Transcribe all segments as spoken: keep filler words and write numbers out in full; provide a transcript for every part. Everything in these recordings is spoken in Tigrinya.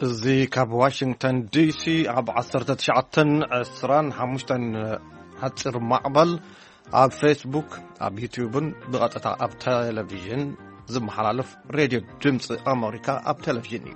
زي كاب واشنطن دي سي عب عصرت تشعتن عسران حمشتن هتصير معبل على فيسبوك على يوتيوب بقطع على تلفزيون زم حلالف راديو جيمس أمريكا على تلفزيون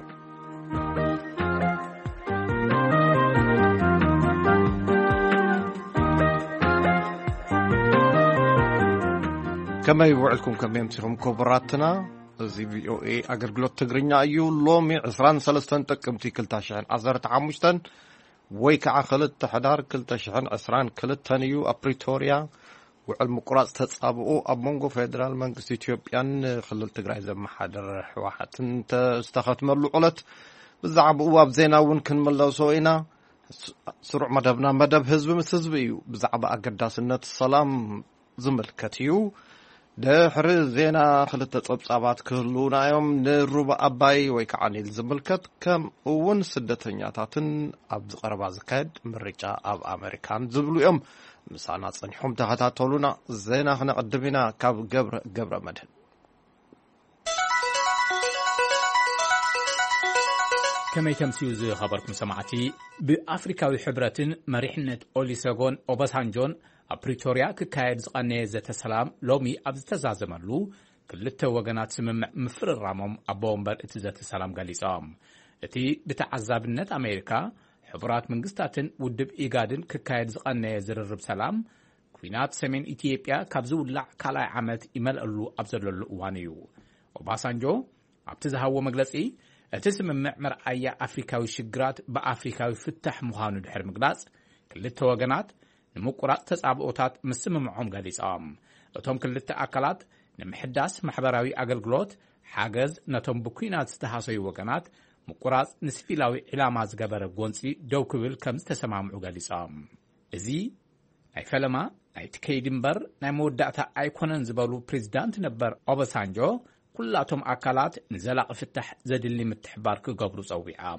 كما يوعدكم كم يمسكم كبراتنا زي في او اي اغرغلوت تغرينا ايو لومي عشرين وثلاثة تقمتي كلتاشان عزرت عمشتن وي كع خلت حدار كلتاشان عشرين كلتانيو ابريتوريا وعلم قراص تصابقو اب مونغو فيدرال منغست اثيوبيان خلل تግራይ ዘመሓደር ሕዋሓትን ተስተኸትመሉ ቁለት ብዛዕባ ዋብ ዜናውን ክንመለሶ ኢና ስሩዕ መደብና መደብ ህዝብ ምስ ህዝብ እዩ ብዛዕባ አገዳስነት ሰላም ዝምልከት እዩ ድሕሪ ዜና ክልተ ጸብጻባት ክህሉና እዮም ንሩባ አባይ ወይ ከዓ ኒል ዝምልከት ከም እውን ስደተኛታትን ኣብ ዝቐረባ ዝካየድ ምርጫ ኣብ ኣሜሪካን ዝብሉ እዮም ምሳና ጸኒሖም ተኸታተሉና ዜና ክነቅድምና ካብ ገብረ ገብረ መድህን كما تمسيوز خبركم سمعتي بأفريكاዊ ሕብረትን መሪሕነት ኦሊሰጎን ኦባሳንጆን ኣብ ፕሪቶሪያ ክካየድ ዝቐነየ ዘተ ሰላም ሎሚ ኣብ ዝተዛዘመሉ ክልተ ወገናት ስምምዕ ምፍርራሞም ኣብ ወንበር እቲ ዘተ ሰላም ገሊጾም እቲ ብተዓዛብነት ኣሜሪካ ሕብራት መንግስታትን ውድብ ኢጋድን ክካየድ ዝቐነየ ዝርርብ ሰላም ኩናት ሰሜን ኢትዮጵያ ካብ ዝውላዕ ካልኣይ ዓመት ይመልአሉ ኣብ ዘለሉ እዋን እዩ ኦባሳንጆ ኣብቲ ዝሃቦ መግለጺ እቲ ስምምዕ መርኣያ ኣፍሪካዊ ሽግራት ብኣፍሪካዊ ፍታሕ ምዃኑ ድሕሪ ምግላጽ ክልተ ወገናት ንምቁራጽ ተጻብኦታት ምስምምዖም ገሊጾም እቶም ክልተ ኣካላት ንምሕዳስ ማሕበራዊ ኣገልግሎት ሓገዝ ነቶም ብኩናት ዝተሃሰዩ ወገናት ምቁራጽ ንሲቪላዊ ዕላማ ዝገበረ ጎንፂ ደው ክብል ከም ዝተሰማምዑ ገሊጾም እዚ ናይ ፈለማ ናይ ትከይድ እምበር ናይ መወዳእታ ኣይኮነን ዝበሉ ፕሬዚዳንት ነበር ኦባሳንጆ ኩላቶም ኣካላት ንዘላቂ ፍታሕ ዘድሊ ምትሕባር ክገብሩ ጸዊዖም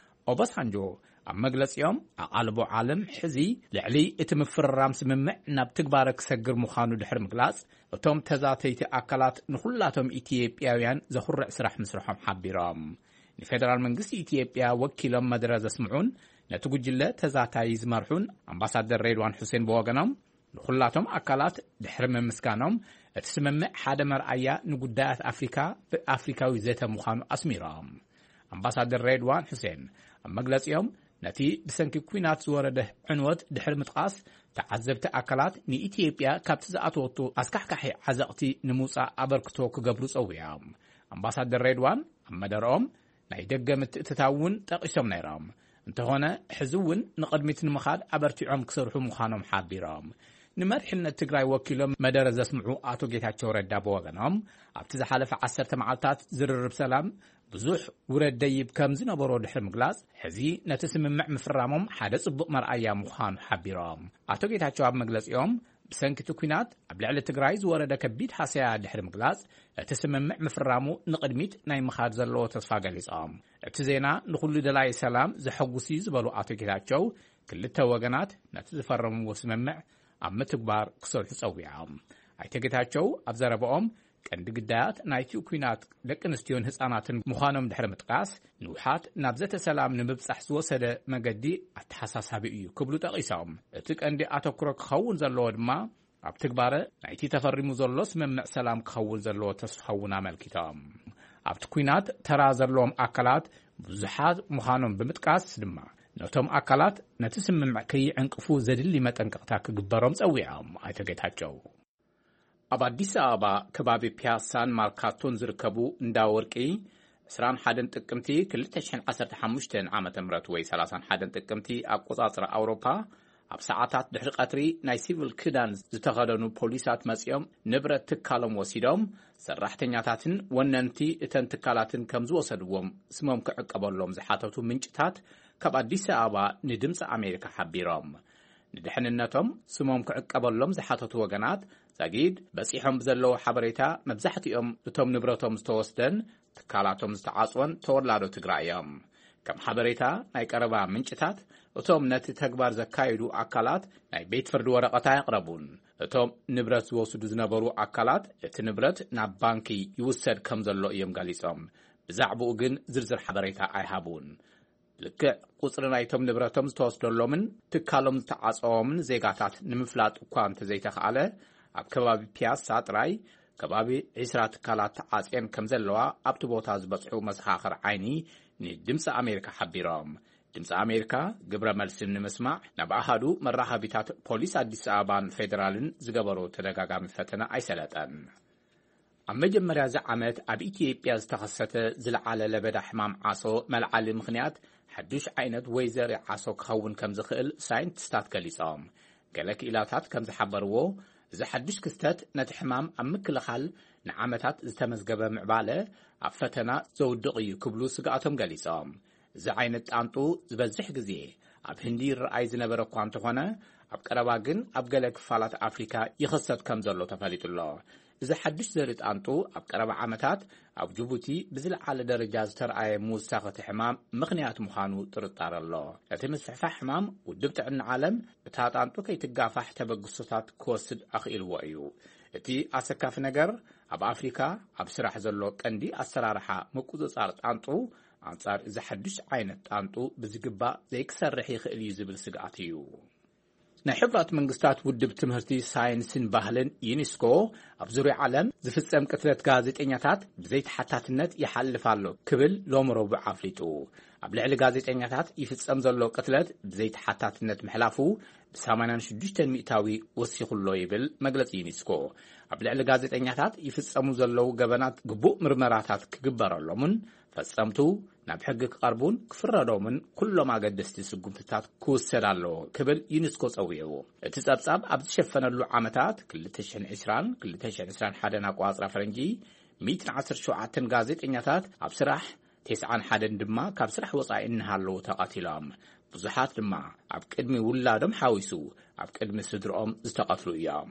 ኦባሳንጆ ኣብ መግለጺኦም ኣቓልቦ ዓለም ሕዚ ልዕሊ እቲ ምፍርራም ስምምዕ ናብ ትግባረ ክሰግር ምዃኑ ድሕሪ ምግላጽ እቶም ተዛተይቲ ኣካላት ንኹላቶም ኢትዮጵያውያን ዘኹርዕ ስራሕ ምስርሖም ሓቢሮም ንፌደራል መንግስቲ ኢትዮጵያ ወኪሎም መደረ ዘስምዑን ነቲ ጉጅለ ተዛታይ ዝመርሑን ኣምባሳደር ሬድዋን ሁሴን ብወገኖም ንኹላቶም ኣካላት ድሕሪ ምምስጋኖም እቲ ስምምዕ ሓደ መርኣያ ንጉዳያት ኣፍሪካ ብኣፍሪካዊ ዘተ ምዃኑ ኣስሚሮም ኣምባሳደር ሬድዋን ሁሴን ኣብ መግለጺኦም ነቲ ብሰንኪ ኩናት ዝወረደ ዕንወት ድሕሪ ምጥቃስ ተዓዘብቲ ኣካላት ንኢትዮጵያ ካብቲ ዝኣተወቱ ኣስካሕካሒ ዓዘቕቲ ንምውፃእ ኣበርክቶ ክገብሩ ጸዊዖም ኣምባሳደር ሬድዋን ኣብ መደረኦም ናይ ደገ ምትእትታውን ጠቂሶም ነይሮም እንተኾነ ሕዚ እውን ንቕድሚት ንምኻድ ኣበርቲዖም ክሰርሑ ምዃኖም ሓቢሮም ንመሪሕነት ትግራይ ወኪሎም መደረ ዘስምዑ ኣቶ ጌታቸው ረዳ ብወገኖም ኣብቲ ዝሓለፈ ዓሰርተ መዓልታት ዝርርብ ሰላም ብዙሕ ውረድ ደይብ ከም ዝነበሮ ድሕሪ ምግላጽ ሕዚ ነቲ ስምምዕ ምፍራሞም ሓደ ጽቡቕ መርኣያ ምዃኑ ሓቢሮም ኣቶ ጌታቸው ኣብ መግለጺኦም ብሰንኪቲ ኩናት ኣብ ልዕሊ ትግራይ ዝወረደ ከቢድ ሓሰያ ድሕሪ ምግላጽ እቲ ስምምዕ ምፍራሙ ንቕድሚት ናይ ምኻድ ዘለዎ ተስፋ ገሊጾም እቲ ዜና ንኹሉ ደላይ ሰላም ዘሐጉስ እዩ ዝበሉ ኣቶ ጌታቸው ክልተ ወገናት ነቲ ዝፈረምዎ ስምምዕ ኣብ ምትግባር ክሰርሑ ጸዊዖም ኣይተ ጌታቸው ኣብ ዘረብኦም ቀንዲ ግዳያት ናይቲ ኩናት ደቂ ኣንስትዮን ህፃናትን ምዃኖም ድሕሪ ምጥቃስ ንውሓት ናብ ዘተ ሰላም ንምብጻሕ ዝወሰደ መገዲ ኣተሓሳሳቢ እዩ ክብሉ ጠቒሶም እቲ ቀንዲ ኣተኩሮ ክኸውን ዘለዎ ድማ ኣብ ትግባረ ናይቲ ተፈሪሙ ዘሎ ስምምዕ ሰላም ክኸውን ዘለዎ ተስፋውን ኣመልኪቶም ኣብቲ ኩናት ተራ ዘለዎም ኣካላት ብዙሓት ምዃኖም ብምጥቃስ ድማ ነቶም ኣካላት ነቲ ስምምዕ ከይዕንቅፉ ዘድሊ መጠንቀቕታ ክግበሮም ጸዊዖም ኣይተ ጌታቸው ኣብ አዲስ አበባ ከባቢ ፒያሳን ማርካቶን ዝርከቡ እንዳ ወርቂ عشرين وواحد ጥቅምቲ ክልተ ሺህ ዓሰርተ ሓሙሽተ ዓመተ ምህረት ወይ ሰላሳ ወሓደ ጥቅምቲ ኣቆጻጽረ ኣውሮፓ ኣብ ሰዓታት ድሕሪ ቀትሪ ናይ ሲቪል ክዳን ዝተኸደኑ ፖሊሳት መጽኦም ንብረት ትካሎም ወሲዶም ሰራሕተኛታትን ወነንቲ እተን ትካላትን ከም ዝወሰድዎም ስሞም ክዕቀበሎም ዝሓተቱ ምንጭታት ካብ አዲስ አበባ ንድምፂ ኣሜሪካ ሓቢሮም ንድሕንነቶም ስሞም ክዕቀበሎም ዝሓተቱ ወገናት ዛጊድ በፂሖም ብዘለዎ ሓበሬታ መብዛሕትኦም እቶም ንብረቶም ዝተወስደን ትካላቶም ዝተዓጽወን ተወላዶ ትግራይ እዮም ከም ሓበሬታ ናይ ቀረባ ምንጭታት እቶም ነቲ ተግባር ዘካይዱ ኣካላት ናይ ቤት ፍርዲ ወረቐታ ያቕረቡን እቶም ንብረት ዝወስዱ ዝነበሩ ኣካላት እቲ ንብረት ናብ ባንኪ ይውሰድ ከም ዘሎ እዮም ገሊጾም ብዛዕባኡ ግን ዝርዝር ሓበሬታ ኣይሃቡን ልክዕ ቁጽሪ ናይቶም ንብረቶም ዝተወስደሎምን ትካሎም ዝተዓጸዎምን ዜጋታት ንምፍላጥ እኳ እንተዘይተኸኣለ ኣብ ከባቢ ፒያሳ ጥራይ ከባቢ ዒስራ ትካላት ተዓጽየን ከም ዘለዋ ኣብቲ ቦታ ዝበጽሑ መሰኻኽር ዓይኒ ንድምፂ ኣሜሪካ ሓቢሮም ድምፂ ኣሜሪካ ግብረ መልሲ ንምስማዕ ናብ ኣሃዱ መራኸቢታት ፖሊስ ኣዲስ ኣበባን ፌደራልን ዝገበሩ ተደጋጋሚ ፈተና ኣይሰለጠን ኣብ መጀመርያ እዚ ዓመት ኣብ ኢትዮጵያ ዝተኸሰተ ዝለዓለ ለበዳ ሕማም ዓሶ መልዓሊ ምኽንያት ሓዱሽ ዓይነት ወይዘሪ ዓሶ ክኸውን ከም ዝኽእል ሳይንቲስታት ገሊጾም ገለ ክኢላታት ከም ዝሓበርዎ እዚ ሓዱሽ ክስተት ነቲ ሕማም ኣብ ምክልኻል ንዓመታት ዝተመዝገበ ምዕባለ ኣብ ፈተና ዘውድቕ እዩ ክብሉ ስጋኣቶም ገሊጾም እዚ ዓይነት ጣንጡ ዝበዝሕ ግዜ ኣብ ህንዲ ይረኣይ ዝነበረ እኳ እንተኾነ ኣብ ቀረባ ግን ኣብ ገለ ክፋላት ኣፍሪካ ይኽሰት ከም ዘሎ ተፈሊጡሎ እዚ ሓዱሽ ዘርኢ ጣንጡ ኣብ ቀረባ ዓመታት ኣብ ጅቡቲ ብዝለዓለ ደረጃ ዝተረኣየ ምውሳኸቲ ሕማም ምኽንያት ምዃኑ ጥርጣረ ኣሎ እቲ ምስሕፋሕ ሕማም ውድብ ጥዕና ዓለም እታ ጣንጡ ከይትጋፋሕ ተበግሶታት ክወስድ ኣኽኢልዎ እዩ እቲ ኣሰካፊ ነገር ኣብ ኣፍሪካ ኣብ ስራሕ ዘሎ ቀንዲ ኣሰራርሓ ምቁፅጻር ጣንጡ ኣንጻር እዚ ሓዱሽ ዓይነት ጣንጡ ብዝግባእ ዘይክሰርሕ ይኽእል እዩ ዝብል ስግኣት እዩ ናይ ሕብራት መንግስታት ውድብ ትምህርቲ ሳይንስን ባህልን ዩኔስኮ ኣብ ዙርያ ዓለም ዝፍጸም ቅትለት ጋዜጠኛታት ብዘይተሓታትነት ይሓልፍ ኣሎ ክብል ሎሚ ረቡዕ ኣፍሊጡ ኣብ ልዕሊ ጋዜጠኛታት ይፍጸም ዘሎ ቅትለት ብዘይተሓታትነት ምሕላፉ ብሰማንያ ሽዱሽተ ሚእታዊ ወሲኹሎ ይብል መግለጺ ዩኔስኮ ኣብ ልዕሊ ጋዜጠኛታት ይፍጸሙ ዘለዉ ገበናት ግቡእ ምርመራታት ክግበረሎምን ፈጸምቱ ናብ ሕጊ ክቐርቡን ክፍረዶምን ኩሎም ኣገደስቲ ስጉምትታት ክውሰድ ኣለዎ ክብል ዩኔስኮ ጸዊዑ እቲ ጸብጻብ ኣብ ዝሸፈነሉ ዓመታት ክልተ ሽሕን ዒስራን ክልተ ሽሕን ዒስራን ሓደን ኣቆጻጽራ ፈረንጂ ሚእቲ ዓሰርተ ሸውዓተ ጋዜጠኛታት ኣብ ስራሕ ተስዓን ሓደን ድማ ካብ ስራሕ ወጻኢ እንሃለዉ ተቐቲሎም ብዙሓት ድማ ኣብ ቅድሚ ውላዶም ሓዊሱ ኣብ ቅድሚ ስድሮኦም ዝተቐትሉ እዮም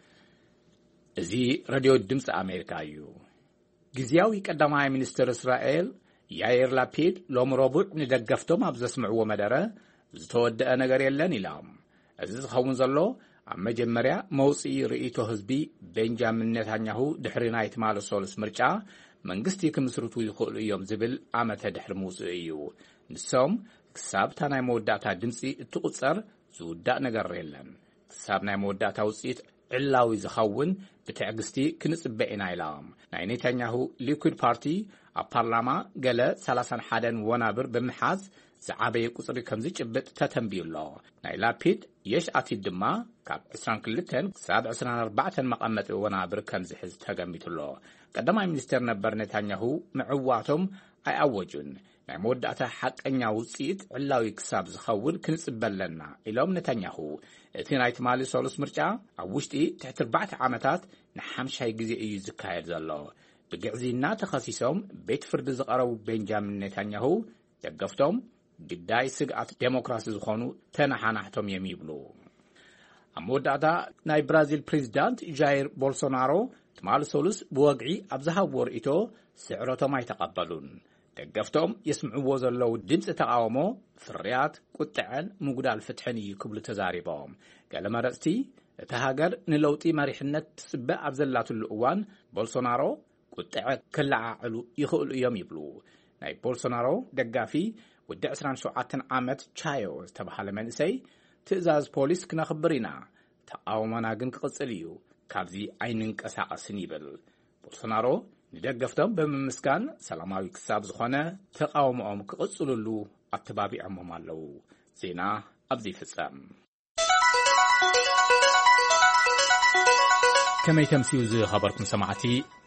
እዚ ሬድዮ ድምፂ ኣሜሪካ እዩ ጊዜያዊ ቀዳማይ ሚኒስትር እስራኤል ያይር ላፒድ ሎሚ ረቡዕ ንደገፍቶም ኣብ ዘስምዕዎ መደረ ዝተወደአ ነገር የለን ኢሎም እዚ ዝኸውን ዘሎ ኣብ መጀመርያ መውፅኢ ርእይቶ ህዝቢ ቤንጃሚን ኔታንያሁ ድሕሪ ናይ ትማሊ ሶልስ ምርጫ መንግስቲ ክምስርቱ ይኽእሉ እዮም ዝብል ዓመተ ድሕሪ ምውፅእ እዩ ንሶም ክሳብ እታ ናይ መወዳእታ ድምፂ እትቁፀር ዝውዳእ ነገር የለን ክሳብ ናይ መወዳእታ ውፅኢት ዕላዊ ዝኸውን ብትዕግስቲ ክንጽበ ኢና ኢሎም ናይ ኔታንያሁ ሊኩድ ፓርቲ ኣብ ፓርላማ ገለ ሰላሳ ወሓደ ወናብር ብምሓዝ ዝዓበየ ቁጽሪ ከም ዝጭብጥ ተተንቢዩሎ ናይ ላፒድ የሽ ኣቲድ ድማ ካብ ዒስራን ክልተን ክሳብ ዒስራን ኣርባዕተን መቐመጢ ወናብር ከም ዝሕዝ ተገሚቱሎ ቀዳማይ ሚኒስትር ነበር ኔታንያሁ ምዕዋቶም ኣይኣወጁን ናይ መወዳእታ ሓቀኛ ውፅኢት ዕላዊ ክሳብ ዝኸውን ክንጽበለና ኢሎም ኔታንያሁ እቲ ናይ ትማሊ ሶሉስ ምርጫ ኣብ ውሽጢ ትሕቲ ኣርባዕተ ዓመታት ንሓምሻይ ግዜ እዩ ዝካየድ ዘሎ ብግዕዚና ተኸሲሶም ቤት ፍርዲ ዝቐረቡ ቤንጃሚን ኔታንያሁ ደገፍቶም ግዳይ ስግኣት ዴሞክራሲ ዝኾኑ ተናሓናሕቶም እዮም ይብሉ ኣብ መወዳእታ ናይ ብራዚል ፕሬዚዳንት ጃይር ቦልሶናሮ ትማሊ ሶሉስ ብወግዒ ኣብ ዝሃብዎ ርእይቶ ስዕረቶም ኣይተቐበሉን ደገፍቶም የስምዕዎ ዘለዉ ድምፂ ተቃውሞ ፍርያት ቁጥዐን ምጉዳል ፍትሕን እዩ ክብሉ ተዛሪቦም ገለ መረፅቲ እቲ ሃገር ንለውጢ መሪሕነት ትጽበእ ኣብ ዘላትሉ እዋን ቦልሶናሮ ቁጥዐ ክለዓዕሉ ይኽእሉ እዮም ይብሉ ናይ ቦልሶናሮ ደጋፊ ወዲ ዒስራን ሸውዓተ ዓመት ቻዮ ዝተባሃለ መንእሰይ ትእዛዝ ፖሊስ ክነኽብር ኢና ተቃውሞና ግን ክቕጽል እዩ ካብዚ ኣይንንቀሳቐስን ይብል ቦልሶናሮ ንደገፍቶም ብምምስጋን ሰላማዊ ክሳብ ዝኾነ ተቃውሞኦም ክቕጽሉሉ ኣተባቢዖም ኣለዉ ዜና ኣብዚ ይፍጸም ከመይ ተምሲኡ ዝኸበርኩም ሰማዕቲ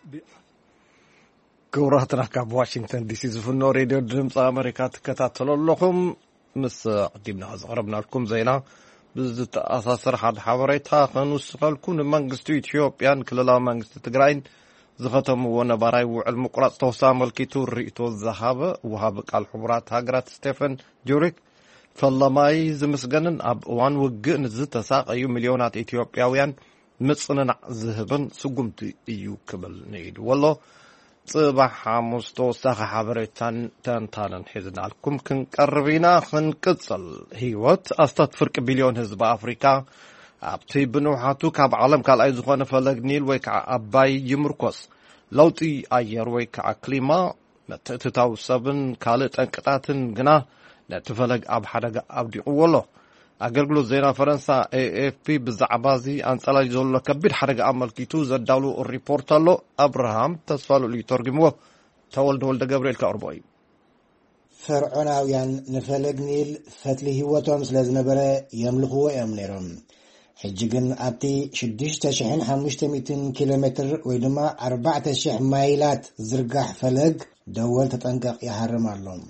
ክቡራትና ካብ ዋሽንግተን ዲሲ ዝፍኖ ሬድዮ ድምፂ ኣሜሪካ ትከታተሉ ኣለኹም ምስ ቀዲምና ዘቕረብናልኩም ዜና ብዝተኣሳሰር ሓደ ሓበሬታ ከንውስኸልኩ ንመንግስቲ ኢትዮጵያን ክልላዊ መንግስቲ ትግራይን ዝኸተምዎ ነባራይ ውዕል ምቁራፅ ተወሳኺ መልኪቱ ርእይቶ ዝሃበ ወሃቢ ቃል ሕቡራት ሃገራት ስቴፈን ጁሪክ ፈላማይ ዝምስገንን ኣብ እዋን ውግእ ንዝተሳቀዩ ሚልዮናት ኢትዮጵያውያን ምጽንናዕ ዝህብን ስጉምቲ እዩ ክብል ነይዱ ወሎ ጽባሕ ሓሙስ ተወሳኺ ሓበሬታን ተንታንን ሒዝናልኩም ክንቀርብ ኢና ክንቅጽል ህይወት ኣስታት ፍርቂ ቢልዮን ህዝቢ ኣፍሪካ ኣብቲ ብንውሓቱ ካብ ዓለም ካልኣይ ዝኾነ ፈለግ ኒል ወይ ከዓ ኣባይ ይምርኮስ ለውጢ ኣየር ወይ ከዓ ክሊማ نتأتتاو سبن كالت انقطاتن غنا نتفلق اب حدق ابديقو له أقرقلو زينا فرنسا اي اف بي بزعبازي انصلاج زولو كبير حدق عملكيتو زدالو الريبورت له ابراهام تسفالو لي ترجمو تولد ولد جبريل كأربعي فرعوناويان نفلق نيل فتلي هوتهم سلازنبرا يملخوا يمنيرهم حجيجن ابتي شديش تشحن حمشت ميتين كيلومتر ويدما أربعة شح مايلات زرقاح فلق دول تتنقق يحرم اللهم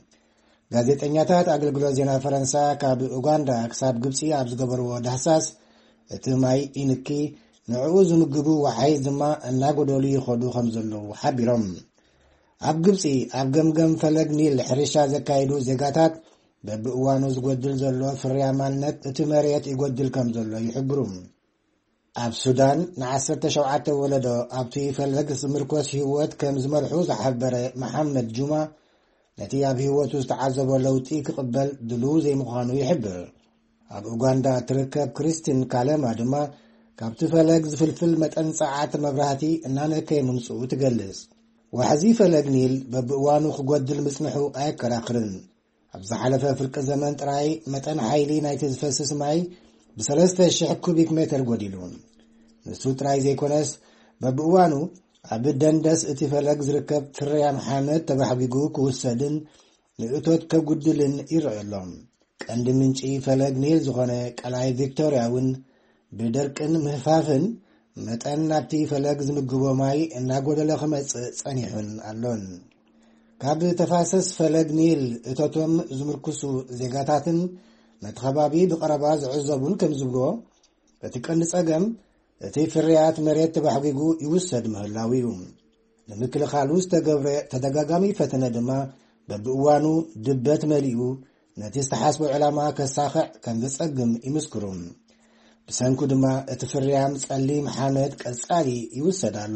ጋዜጠኛታት አገልግሎት ዜና ፈረንሳ ካብ ኡጋንዳ ክሳብ ግብጺ ኣብ ዝገበርዎ ዳህሳስ እቲ ማይ ኢንኪ ንዕኡ ዝምግቡ ወሓይ ድማ እናጎደሉ ይኸዱ ከም ዘለዉ ሓቢሮም ኣብ ግብጺ ኣብ ገምገም ፈለግ ኒል ሕርሻ ዘካይዱ ዜጋታት በብእዋኑ ዝጎድል ዘሎ ፍርያማነት እቲ መሬት ይጎድል ከም ዘሎ ይሕብሩ ኣብ ሱዳን ንዓሰርተ ሸውዓተ ወለዶ ኣብቲ ፈለግ ዝምርኮስ ህይወት ከም ዝመርሑ ዝሓበረ መሐመድ ጁማ ነቲ ኣብ ህይወቱ ዝተዓዘበ ለውጢ ክቅበል ድሉ ዘይምዃኑ ይሕብር ኣብ ኡጋንዳ ትርከብ ክሪስቲን ካለማ ድማ ካብቲ ፈለግ ዝፍልፍል መጠን ጸዓት መብራህቲ እናነከይ ምምጽኡ ትገልጽ ወሕዚ ፈለግ ኒል በብእዋኑ ክጎድል ምጽንሑ ኣይከራኽርን ኣብ ዝሓለፈ ፍርቂ ዘመን ጥራይ መጠን ሓይሊ ናይቲ ዝፈስስ ማይ ብሰለስተ ሽሕ ኩቢክ ሜትር ጎዲሉ ንሱ ጥራይ ዘይኮነስ በብእዋኑ ኣብ ደንደስ እቲ ፈለግ ዝርከብ ፍርያም ሓመድ ተባሕጊጉ ክውሰድን ንእቶት ከጉድልን ይረአሎም ቀንዲ ምንጪ ፈለግ ኒል ዝኾነ ቀላይ ቪክቶሪያውን ብደርቅን ምህፋፍን መጠን ናብቲ ፈለግ ዝምግቦ ማይ እናጎደለ ክመጽእ ጸኒሑን ኣሎን ካብ ተፋሰስ ፈለግ ኒል እቶቶም ዝምርክሱ ዜጋታትን ነቲ ከባቢ ብቐረባ ዝዕዘቡን ከም ዝብሎ እቲ ቀንዲ ጸገም እቲ ፍርያት መሬት ተባሕጊጉ ይውሰድ ምህላው እዩ ንምክልኻሉ ዝተገብረ ተደጋጋሚ ፈተነ ድማ በብእዋኑ ድበት መሊኡ ነቲ ዝተሓስቦ ዕላማ ከሳኽዕ ከም ዝጸግም ይምስክሩ ብሰንኩ ድማ እቲ ፍርያም ጸሊም ሓመድ ቀጻሊ ይውሰድ ኣሎ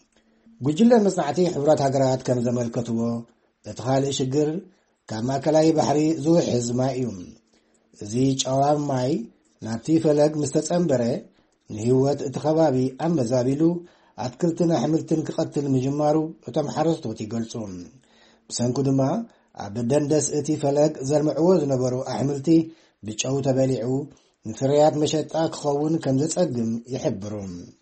ጉጅለ መጽናዕቲ ሕብረት ሃገራት ከም ዘመልከትዎ እቲ ካልእ ሽግር ካብ ማእከላይ ባሕሪ ዝውሕዝ ማይ እዩ እዚ ጨዋብ ማይ ናብቲ ፈለግ ምስ ተጸንበረ ንህይወት እቲ ከባቢ ኣመዛቢሉ ኣትክልትን ኣሕምልትን ክቐትል ምጅማሩ እቶም ሓረስቶት ይገልጹ ብሰንኩ ድማ ኣብ ደንደስ እቲ ፈለግ ዘልምዕዎ ዝነበሩ ኣሕምልቲ ብጨው ተበሊዑ ንፍርያት መሸጣ ክኸውን ከም ዝጸግም ይሕብሩ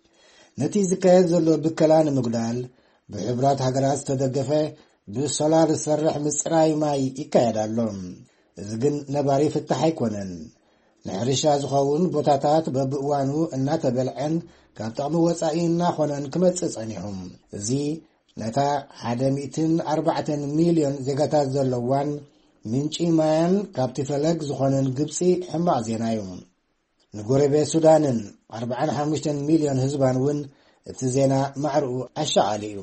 ነቲ ዝካየድ ዘሎ ብከላ ንምጉዳል ብሕብራት ሃገራት ዝተደገፈ ብሶላር ዝሰርሕ ምጽራይ ማይ ይካየድ ኣሎ እዚ ግን ነባሪ ፍታሕ ኣይኮነን ንሕርሻ ዝኸውን ቦታታት በብእዋኑ እናተበልዐን ካብ ጥቕሚ ወጻኢ እናኾነን ክመጽእ ጸኒሖም እዚ ነታ ሓደ ሚእትን ኣርባዕተን ሚልዮን ዜጋታት ዘለዋን ምንጪ ማያን ካብቲ ፈለግ ዝኾነን ግብጺ ሕማቕ ዜና እዩ ንጎረቤት ሱዳንን ኣርባዓን ሓሙሽተን ሚልዮን ህዝባን እውን እቲ ዜና ማዕርኡ ኣሻዓሊ እዩ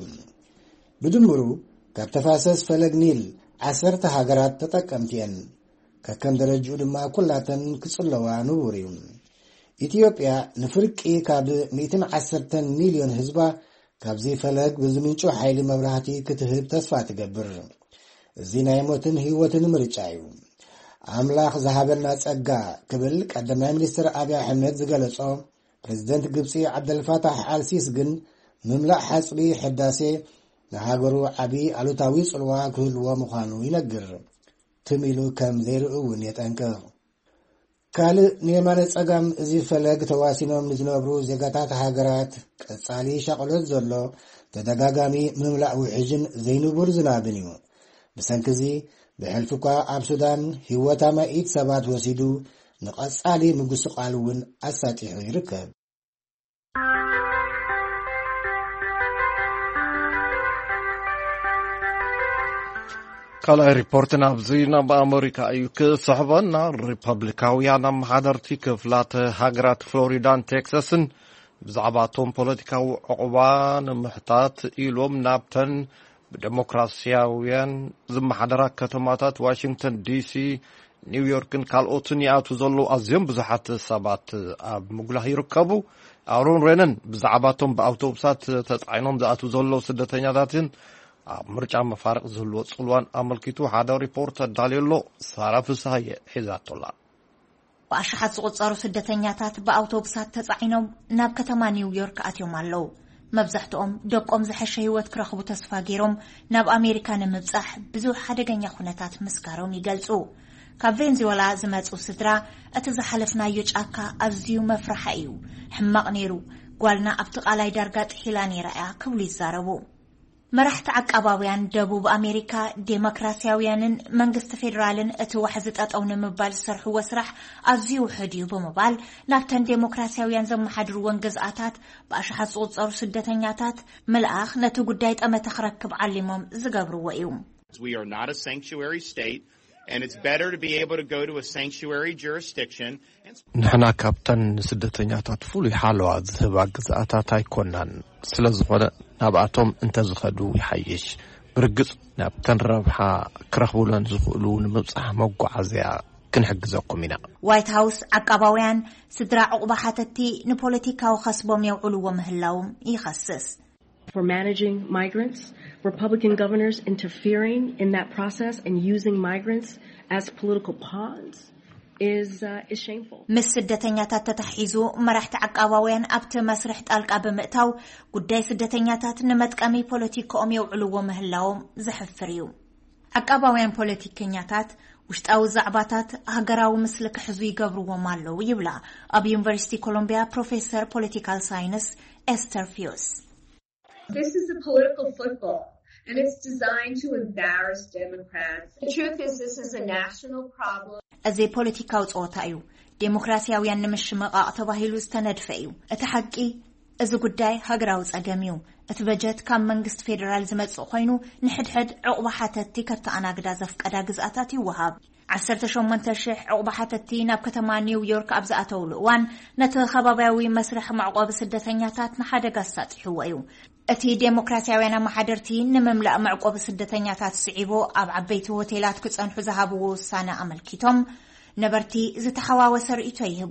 ብድምሩ ካብ ተፋሰስ ፈለግ ኒል ዓሰርተ ሃገራት ተጠቀምቲ እየን ከከም ደረጃኡ ድማ ኩላተን ክጽለዋ ንቡር እዩ ኢትዮጵያ ንፍርቂ ካብ ሚእትን ዓሰርተን ሚልዮን ህዝባ ካብዚ ፈለግ ብዝምንጩ ሓይሊ መብራህቲ ክትህብ ተስፋ ትገብር እዚ ናይ ሞትን ህይወትን ምርጫ እዩ ኣምላኽ ዝሃበና ጸጋ ክብል ቀዳማይ ሚኒስትር ኣብይ ኣሕመድ ዝገለጾ ፕሬዝደንት ግብጺ ዓብደልፋታሕ አልሲስ ግን ምምላእ ሓጽቢ ሕዳሴ ንሃገሩ ዓብይ ኣሉታዊ ጽልዋ ክህልዎ ምዃኑ ይነግር ትሚሉ ከም ዘይርእውን የጠንቅቕ ካልእ ንየማነ ጸጋም እዚ ፈለግ ተዋሲኖም ንዝነብሩ ዜጋታት ሃገራት ቀጻሊ ሸቕሎት ዘሎ ተደጋጋሚ ምምላእ ውሕጅን ዘይንቡር ዝናብን እዩ ብሰንኪ እዚ ብሕልፊኳ ኣብ ሱዳን ህይወት ማኢት ሰባት ወሲዱ ንቐጻሊ ምጉስቓል እውን ኣሳጢሑ ይርከብ ካልኣይ ሪፖርትና ኣብዚና በኣሜሪካ እዩ ክስሕበና ሪፐብሊካውያን ኣመሓደርቲ ክፍላት ሃገራት ፍሎሪዳን ቴክሳስን ብዛዕባ እቶም ፖለቲካዊ ዕቑባ ንምሕታት ኢሎም ናብተን ብዴሞክራሲያውያን ዝመሓደራ ከተማታት ዋሽንግተን ዲሲ ኒውዮርክን ካልኦትን ይኣቱ ዘለዉ ኣዝዮም ብዙሓት ሰባት ኣብ ምጉላህ ይርከቡ ኣሮን ሬነን ብዛዕባ እቶም ብኣውቶቡሳት ተጻዒኖም ዝኣቱ ዘለዉ ስደተኛታትን ኣብ ምርጫ መፋርቕ ዝህልዎ ጽልዋን ኣመልኪቱ ሓደ ሪፖርት ኣዳልየሎ ሳራ ፍስሃየ ሒዛቶላ ብኣሽሓት ዝቑጸሩ ስደተኛታት ብኣውቶቡሳት ተጻዒኖም ናብ ከተማ ኒውዮርክ ኣትዮም ኣለዉ መብዛሕትኦም ደቆም ዝሐሸ ህይወት ክረኽቡ ተስፋ ገይሮም ናብ ኣሜሪካ ንምብጻሕ ብዙሕ ሓደገኛ ኩነታት ምስጋሮም ይገልጹ ካብ ቬንዙዌላ ዝመጹ ስድራ እቲ ዝሓለፍናዮ ጫካ ኣዝዩ መፍራሕ እዩ ሕማቕ ነይሩ ጓልና ኣብቲ ቃላይ ዳርጋ ጥሒላ ነይራያ ክብሉ ይዛረቡ መራሕቲ ዓቃባውያን ደቡብ ኣሜሪካ ዴሞክራሲያውያንን መንግስቲ ፌደራልን እቲ ዋሕዚ ጠጠው ንምባል ዝሰርሕዎ ስራሕ ኣዝዩ ውሕድ እዩ ብምባል ናብተን ዴሞክራሲያውያን ዘመሓድርዎን ገዝኣታት ብኣሽሓት ዝቑፀሩ ስደተኛታት ምልኣኽ ነቲ ጉዳይ ጠመተ ክረክብ ዓሊሞም ዝገብርዎ እዩ We are not a sanctuary state and it's better to be able to go to a sanctuary jurisdiction ንሕና ካብተን ስደተኛታት ፍሉይ ሓለዋ ዝህባ ግዝኣታት ኣይኮናን ስለዝኾነ ናብኣቶም እንተዝኸዱ ይሓይሽ ብርግጽ ናብተን ረብሓ ክረኽቡለን ዝኽእሉ ንምብጻሕ መጓዓዝያ ክንሕግዘኩም ኢና ዋይት ሃውስ ዓቃባውያን ስድራ ዕቑባ ሓተቲ ንፖለቲካዊ ኸስቦም የውዕልዎ ምህላዎም ይኸስስ For managing migrants, Republican governors interfering in that process and using migrants as political pawns is uh, is shameful. ምስ ስደተኛታት ተታሒዙ መራሕቲ ዓቃባውያን ኣብቲ መስርሕ ጣልቃ ብምእታው ጉዳይ ስደተኛታት ንመጥቀሚ ፖለቲካኦም የውዕልዎ ምህላዎም ዝሕፍር እዩ ዓቃባውያን ፖለቲከኛታት ውሽጣዊ ዛዕባታት ሃገራዊ ምስሊ ክሕዙ ይገብርዎም ኣለዉ ይብላ ኣብ ዩኒቨርሲቲ ኮሎምቢያ ፕሮፌሰር ፖለቲካል ሳይንስ ኤስተር ፊዮስ This is a political football, and it's designed to embarrass Democrats. The truth is, this is a national problem. As a political ጸወታ እዩ ዴሞክራሲያውያን ንምሽምቃቅ ተባሂሉ ዝተነድፈ እዩ እቲ ሓቂ እዚ ጉዳይ ሃገራዊ ጸገም እዩ እቲ በጀት ካብ መንግስት ፌደራል ዝመጽእ ኮይኑ ንሕድሕድ ዕቑባ ሓተቲ ከተኣናግዳ ዘፍቀዳ ግዝኣታት ይወሃብ ዓሰርተ ሸሞንተ ሽሕ ዕቑባ ሓተቲ ናብ ከተማ ኒውዮርክ ኣብ ዝኣተውሉ እዋን ነቲ ከባቢያዊ መስርሕ መዕቆቢ ስደተኛታት ንሓደጋ ኣሳጢሕዎ እዩ እቲ ዴሞክራሲያውያን ማሕደርቲ ንምምላእ መዕቆቢ ስደተኛታት ስዒቦ ኣብ ዓበይቲ ሆቴላት ክጸንሑ ዝሃብዎ ውሳነ ኣመልኪቶም ነበርቲ ዝተሓዋወሰ ርእይቶ ይህቡ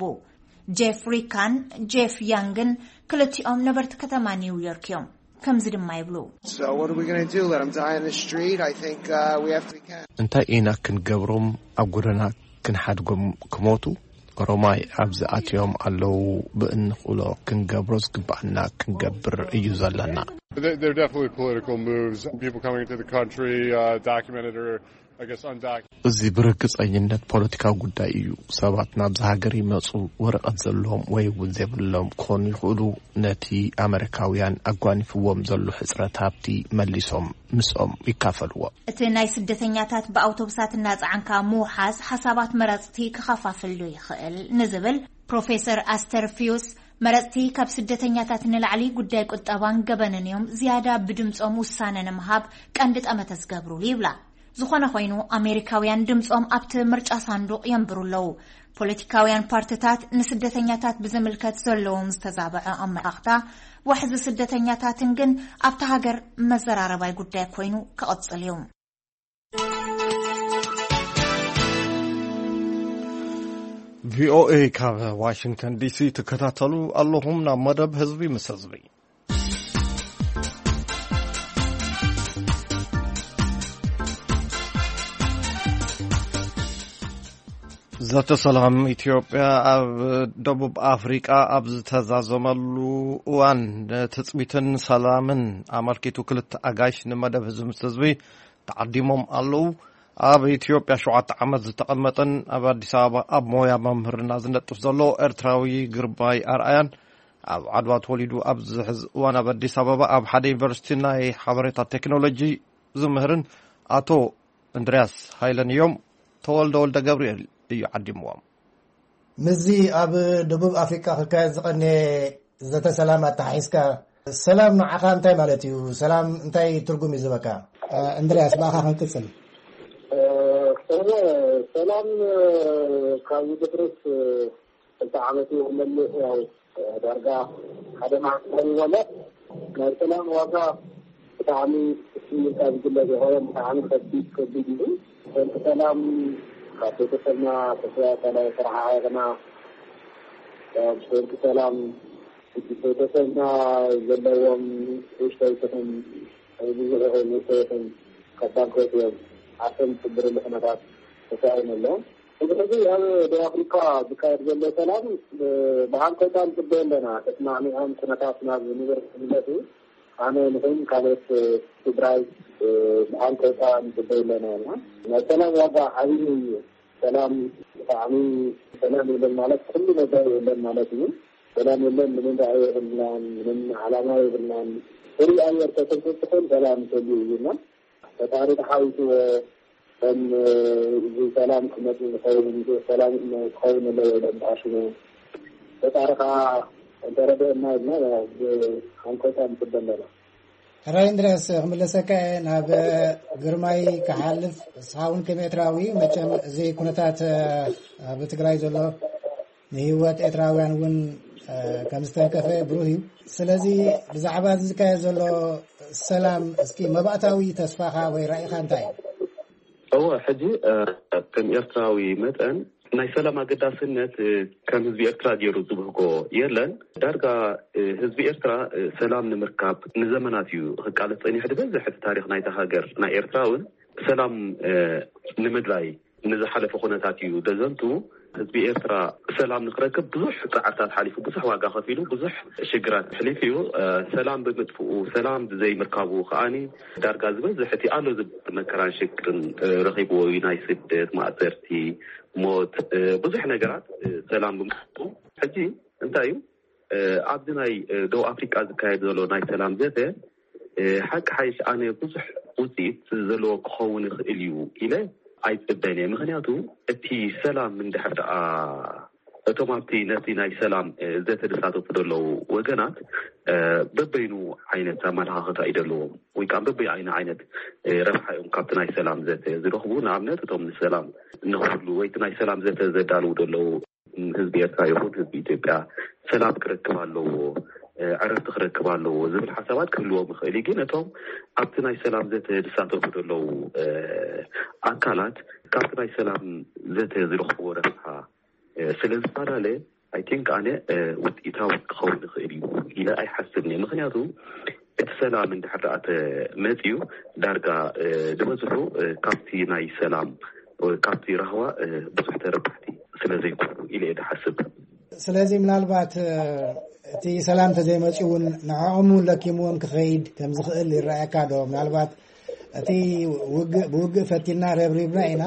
ጄፍ ሪካን ጄፍ ያንግን ክልቲኦም ነበርቲ ከተማ ኒውዮርክ እዮም ከምዚ ድማ ይብሉ So what are we going to do? Let them die in the street? I think uh, we have to we can. እንታይ ኢና ክንገብሮም ኣብ ጎደና ክንሓድጎም ክሞቱ ሮማይ ኣብዝ ኣትዮም ኣለው ብእንኽእሎ ክንገብሮ ዝግባእና ክንገብር እዩ ዘለና They're definitely political moves. People coming into the country, uh, documented or I guess undocumented. እዚ ብርግጸኝነት ፖለቲካዊ ጉዳይ እዩ ሰባት ናብዚ ሃገር ይመጹ ወረቐት ዘለዎም ወይ እውን ዘይብሎም ክኾኑ ይኽእሉ ነቲ ኣሜሪካውያን ኣጓኒፍዎም ዘሎ ሕፅረት ሃብቲ መሊሶም ምስኦም ይካፈልዎ እቲ ናይ ስደተኛታት ብኣውቶቡሳት እናፀዓንካ ምውሓዝ ሓሳባት መረፅቲ ክኸፋፍሉ ይኽእል ንዝብል ፕሮፌሰር ኣስተር ፊዩስ መረፅቲ ካብ ስደተኛታት ንላዕሊ ጉዳይ ቁጠባን ገበንን እዮም ዝያዳ ብድምፆም ውሳነ ንምሃብ ቀንዲ ጠመተ ዝገብሩሉ ይብላ ዝኾነ ኮይኑ ኣሜሪካውያን ድምፆም ኣብቲ ምርጫ ሳንዱቕ የንብሩለው ፖለቲካውያን ፓርቲታት ንስደተኛታት ብዝምልከት ዘለዎም ዝተዛበዐ ኣመራኽታ ዋሕዚ ስደተኛታትን ግን ኣብቲ ሃገር መዘራረባይ ጉዳይ ኮይኑ ክቕፅል እዩ ቪኦኤ ካብ ዋሽንግተን ዲሲ ትከታተሉ ኣለኹም ናብ መደብ ህዝቢ ምስ ህዝቢ ዘተ ሰላም ኢትዮጵያ ኣብ ደቡብ ኣፍሪቃ ኣብ ዝተዛዘመሉ እዋን ተጽቢትን ሰላምን ኣመልኪቱ ክልተ ኣጋይሽ ንመደብ ህዝቢ ምስ ህዝቢ ተዓዲሞም ኣለዉ ኣብ ኢትዮጵያ ሸውዓተ ዓመት ዝተቐመጠን ኣብ ኣዲስ ኣበባ ኣብ ሞያ መምህርና ዝነጥፍ ዘሎ ኤርትራዊ ግርባይ ኣርኣያን ኣብ ዓድዋ ተወሊዱ ኣብ ዝሕዝ እዋን ኣብ ኣዲስ ኣበባ ኣብ ሓደ ዩኒቨርሲቲ ናይ ሓበሬታ ቴክኖሎጂ ዝምህርን ኣቶ እንድርያስ ሃይለን እዮም ተወልደ ወልደ ገብርኤል እዩ ዓዲምዎም ምዚ ኣብ ደቡብ ኣፍሪካ ክካየድ ዝቐነ ዘተ ሰላም ኣተሓሒዝካ ሰላም ንዓኻ እንታይ ማለት እዩ ሰላም እንታይ ትርጉም እዩ ዝበካ እንድርያስ ንዓኻ ክንቅፅል ሰላም ካብ ድፍርስ ክልተ ዓመት መለስ ያው ዳርጋ ሓደ ማሕበር ወለ ናይ ሰላም ዋጋ ብጣዕሚ ካብ ዝግለጽ ይሆን ብጣዕሚ ከቢድ ከቢድ እዩ ሰላም ካብ ተሰማ ተሰያተና ስራሕና ሽንት ሰላም ተሰማ ዘለዎም ውሽጠይትን ብዙሕን ውሽጠይትን ከታንኮት እዮም ዓሰም ትብር ልሕነታት ተሳይን ኣለዎም ስለዚህ ያው በአፍሪካ ብካር ዘለ ሰላም በአንቀጣም ተደለና ተስማሚያም ተነታስና ዩኒቨርሲቲ አነ ለምን ካለት ትግራይ በአንቀጣም ተደለናና ሰላም ዋጋ አይ ሰላም ታሚ ሰላም ለማለት ሁሉ ነገር የለም ማለት ነው። ሰላም የለም ምን እንዳይሆንላን ምን ዓላማ ይብላን እሪ አየር ተሰጥቶን ሰላም ተልዩና ታሪክ ሀይቱ ان السلام كما يقول السلام قوم لا يدعشنا بتعرفها درجه ما ما انكم تبدلنا رايندرس ملسك ناب غرماي كحالف صاون كمتراوي مچم زي كنتات بتግራይ ዘሎ ንህይወት ኤትራውያን ውን ከምስተከፈ ብሩህ ስለዚ ብዛዕባ ዝካየ ዘሎ ሰላም እስኪ መባእታዊ ተስፋኻ ወይ ራእይኻ እንታይ هو حجي كم إرتراوي مثلا ناي سلام قداسنت كم هزبي إرترا ديرو زبهكو يرلن دارقا هزبي إرترا سلام نمركاب نزمناتيو قالت اني حد بزح تاريخ ناي تهاجر ناي إرتراون سلام نمدلاي نزح حلف خونتاتيو دزنتو هزبي إرترا سلام نقركب بزح قعتات حليفو بزح واقع خفيلو بزح شجرات حليفيو سلام بمدفو سلام زي مركابو خاني دارقا زبزحتي قالو زب مكران شكر رغيبو ينايسد مأثرتي موت بزح نقرات سلام بمدفو حجي انتايو عبدناي دو أفريقيا زكايد زلو ناي سلام زيته حق حيش أنا بزح وزيت زلو كخون خيليو إليه عايز الدنيا مخنياتو اتي سلام من دحر اتوماتي نتي ناي سلام ذات دساتو فدلو وغنات ببينو عينت مالها ايدلو وي كان ببي عين عينت رفحهم كابتن ناي سلام ذات زرخبو نعمنت توم السلام نخلو ويت ناي سلام ذات زدالو دلو حزب يرتاي يفوت حزب ኢትዮጵያ سلام كركبالو عرف تخركبالو زبل حسابات كلهم مخيلي جينتهم عبتناي سلام ذات دساتو فدلو አካላት ካፕታል ሰላም ዘተ ዝረኽቦ ረፍሓ ስለዝባላለ አይ ቲንክ አነ ውጤታው ክኸውን ይኽእል እዩ ኢለ ኣይሓስብኒ ምክንያቱ እቲ ሰላም እንድሕርአተ መፅዩ ዳርጋ ድበዝሑ ካብቲ ናይ ሰላም ካብቲ ረኽባ ብዙሕ ተረባሕቲ ስለዘይኮኑ ኢለ ድሓስብ ስለዚ ምናልባት እቲ ሰላም ተዘይመፅውን ንዓኦም ለኪሞም ክኸይድ ከም ዝኽእል ይረአካ ዶ ምናልባት እቲ ውግ ፈቲና ረብሪብና ኢና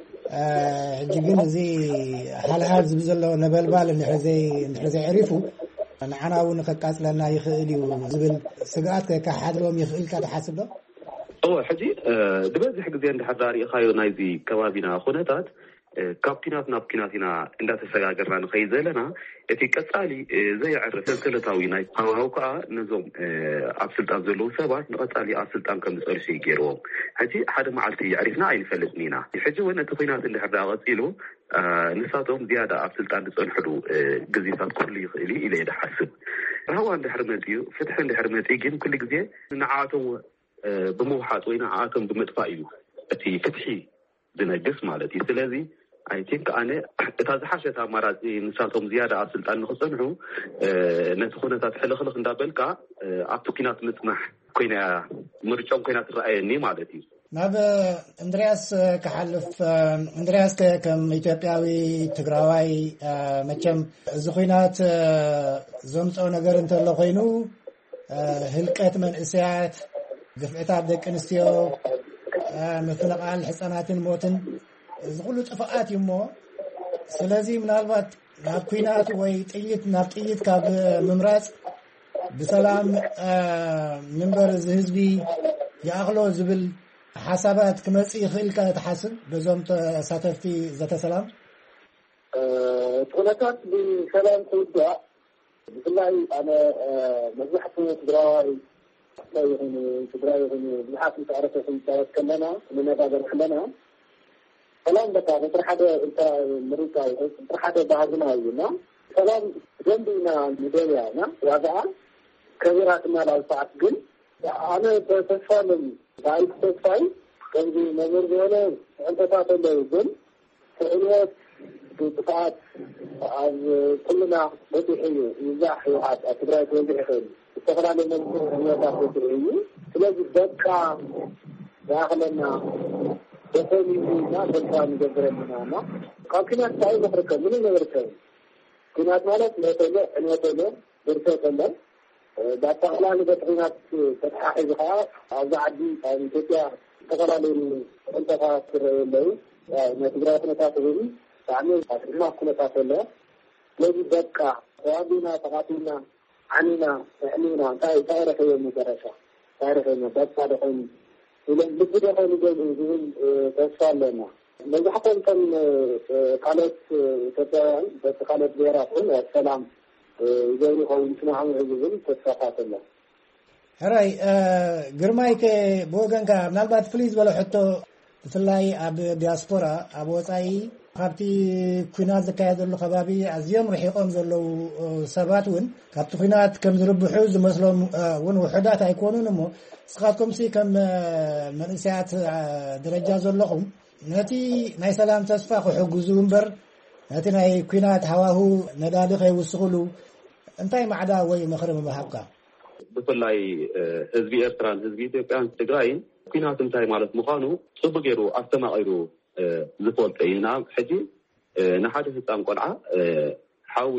እጅግን እዚ ሓልሓል ዝብዘሎ ነበልባል ንሕዘይ ንሕዘይ ዕሪፉ ንዓናው ንከቃጽለና ይኽእል እዩ ዝብል ስጋት ከሓድሮም ይኽእል ከተሓስብ ዶ هو حجي دبزح ጊዜ እንደሐዳሪ ኻዮ ናይዚ ከባቢና ኾነታት ካፕቲናት ናፕኪናቲና እንዳተሰጋገርና ንኸይዘለና እቲ ቀጻሊ ዘይዕርፍ ሰንሰለታዊ ናይ ሃዋሃውካ ነዞም ኣብ ስልጣን ዘለዉ ሰባት ንቐጻሊ ኣብ ስልጣን ከም ዝጸርሹ ይገይርዎም ሕጂ ሓደ መዓልቲ ይዕሪፍና ኣይንፈልጥኒና ሕጂ እውን እቲ ኩናት እንድሕር ቀፂሉ ንሳቶም ዝያዳ ኣብ ስልጣን ዝጸንሕሉ ግዜታት ኩሉ ይኽእል ኢለ ይሓስብ ረሃዋ እንድሕር መፅዩ ፍትሒ እንድሕር መፅዩ ግን ኩሉ ግዜ ንዓቶም بموحات وين عاتم بمدفعيو أتي فتحي زنجس مالتي سلازي I think أنا تازحشة مراتي نساتهم زيادة على السلطان نخصنه نتخونه تحل خلق ندابلك عطو كينات نسمح كينا مرجعهم كينات رأيني مالتي ناب اندرياس كحلف اندرياس كم إثيوبياوي تجراوي متشم زخينات زمت أو نجار انت اللي خينو هلكات من إسيات دفعت عبدك انستيو مثل قال حسنات موتن زغلو طفقات يمو سلازي من الوقت ناب كوينات وي طيت ناب طيت كاب ممراص بسلام منبر زهزبي ياغلو زبل حسابات كمصي خلك تحسب بزوم ساتفتي ذات سلام ا تونكات بسلام توجع بالله انا مزحت تدراوي يعني تدراوي يعني بحاكم تعرفوا في تكلمنا من هذا الكلام سلام بك انت حدا انت مريكا انت حدا بعدنا هنا سلام جنبنا ميداننا وضع كبيرات ما لا ساعات جن انا بتفهم بايت تفاي كذي نظر ولا انت تعطي جن فهي بتاعت كلنا بديهي يزاح واحد تدراوي بديهي استغلال المنظور هي تاخذ رأيه لازم دكا داخلنا بخونينا بنتان جبرنا كنا تاي مفرق من المفرق كنا مالك نتلا نتلا برتقلا باتقلا نبتغينات فتح إزخاء أزعدي أنتيا تقلا لين أنت فاكر لي نتجرات نتاكلين تعمل ما كنا تاكلنا لذي بكا وابينا تقاتلنا عنينا فعلينا تاي تاريخ يوم مدرسة تاريخ يوم بكا دخل ولن بدي أقول يقول تصال لنا لذا حتى كان قالت تتعلم بس قالت بيرافون السلام يقولوا هو يسمعون يقولون تصفات الله هراي قرماي كي بوغنكا نالبات فليز ولا حتى بفلاي أب دياسبورا أبو وطاي كابتي كوينات زكاية له خبابي عزيم رح يقوم ذلو سباتون كابتي كوينات كم ذرب حوز مثلا ون وحدات هيكونون مو سقاطكم سي كم من ساعات درجة ذلهم نتي ناي سلام تسفاق وحجزون بر نتي ناي كوينات هواهو ندالخ يوسخلو انتي معدا وي مخرم بحقا بفلاي حزبي إرتران حزبي إثيوبيان تግራይን ኩናት እንታይ ማለት ምዃኑ ጽቡቕ ጌሩ ኣስተማቒሩ ዝፈልጥ ኢና ሕጂ ንሓደ ህፃን ቆልዓ ሓዊ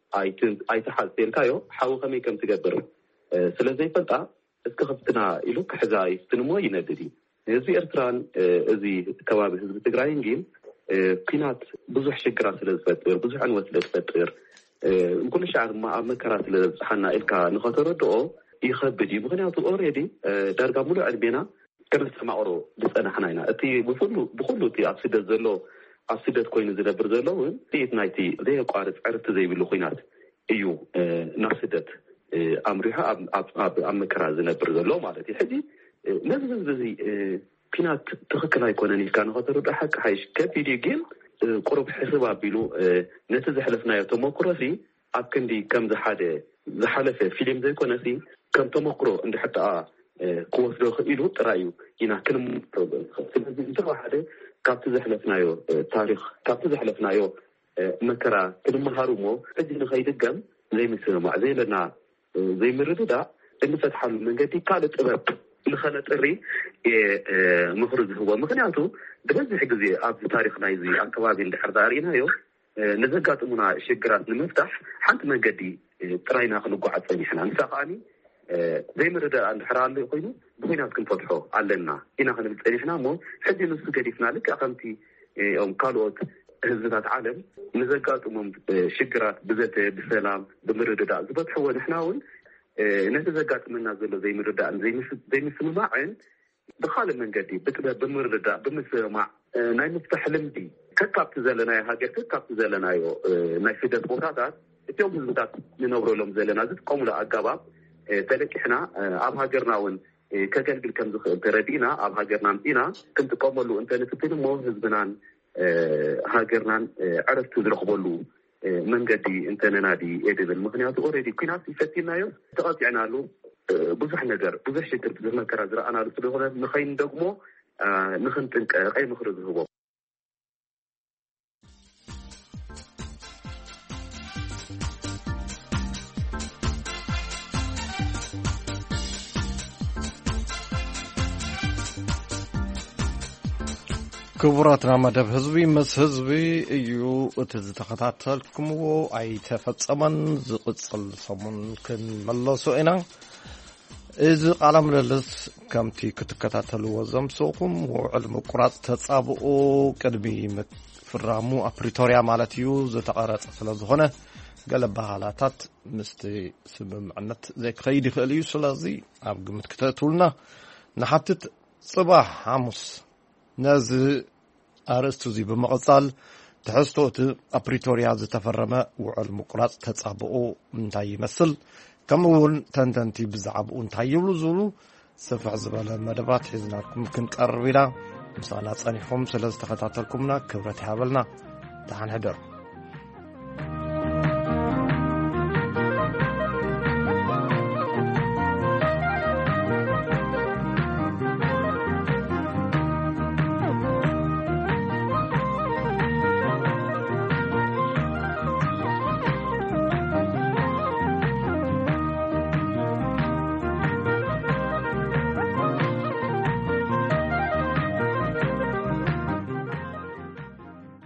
ኣይተሓልተልካዮ ሓዊ ከመይ ከም ትገብር ስለዘይፈልጣ እስከ ከፍትና ኢሉ ክሕዛ ይስትንሞ ይነድድ እዩ ህዝቢ ኤርትራን እዚ ከባቢ ህዝቢ ትግራይን ግን ኩናት ብዙሕ ሽግራት ስለዝፈጥር ብዙሕ ዕንወት ስለዝፈጥር ኩሉ ሻዕ ድማ ኣብ መከራ ስለዝበፅሓና ኢልካ ንኸተረድኦ ይኸብድ እዩ ምክንያቱ ኦልሬዲ ዳርጋ ሙሉእ ዕድሜና كنستمعوا بصنحنا هنا أتي بفلو بخلو تي أفسدت زلو أفسدت كوين زلبر زلو تيت نايتي ذي قارس عرفت زي بالخينات أيو نفسدت أمرها أم أم أم كراز زلبر زلو مالتي حدي لازم زي كينات تخكلا يكونني كان خاطر بحق حيش كبير جيم قرب حسابا بيلو نتزحلفنا يتمكرسي أكندي كم زحادة زحلفة فيلم زي كونسي كم تمكرو عند حتى آه كوس لو خيلو ترايو هنا كلام سلسلة انت واحدة كابت زحلفنايو تاريخ كابت زحلفنايو مكرا كلام مهارومو أجل خيد الجم زي مسلمة زي لنا زي مردودا إنه فتح من جدي قالت أبد اللي خلت الري مخرج هو مخنياته دبز حق زي عبد تاريخنا زي عن كوابين اللي حردارينا يو نزقات منا شجرات المفتاح حتى من جدي تراينا خلوا قاعد ثاني إحنا نساقاني زي ما ردا عند حرام اللي يقولوا بغينا نفتحوا علنا هنا خلينا نتعرف نامو حد نص قريفنا لك أقمتي أو قالوت هزات عالم نزقات أمم شجرات بزت بسلام بمردا زبط حوا نحناون نزقات من نازل زي ما ردا زي مس زي مسمعين بخال من جدي بتبع بمردا بمسمع ناي مفتح لمدي كتاب تزلنا يا هاجر كتاب تزلنا يو ناي فيدت بوتات اليوم هزات ننورو لهم زلنا زت قوموا لأجاباب تلك إحنا أب هاجرنا ون كجلب الكم تردينا أب هاجرنا مدينا كنت قاملو أنت نتبين مو هزبنان هاجرنا عرفت تدرخبلو من جدي أنت ننادي إيه بالمغنيات أوريدي كنا في فتينا يوم تقاطعنا له بزح نجار بزح شكر بزحنا كرازر أنا رسله نخين دقمو نخن تنك أي مخرج هو كبراتنا مدب حزبي مس حزبي يو اتزتخاتلكم و اي تفصمن زقصل سمون كن ملسو انا از قلم للس كمتي كتكتاتلو زمسوكم وعلم قرات تصابو قدبي فرامو ابريتوريا مالتيو زتقرص سلازخونه قلب حالاتات مستي سممعنت زي خيد خليو سلازي اب قمت كتاتولنا نحتت صباح حمص ناز أرستو زي بمقصال تحستوت أبريتوريا زتفرما وعلم قرات تتصابقو انتاي مسل كمون تنتنتي بزعبقو انتاي يولوزولو سفع زبالة مدبات حزناكم ممكن تقربينا مسانا تصانيحكم سلازتخطاتلكمنا كبرت حابلنا تحان هدر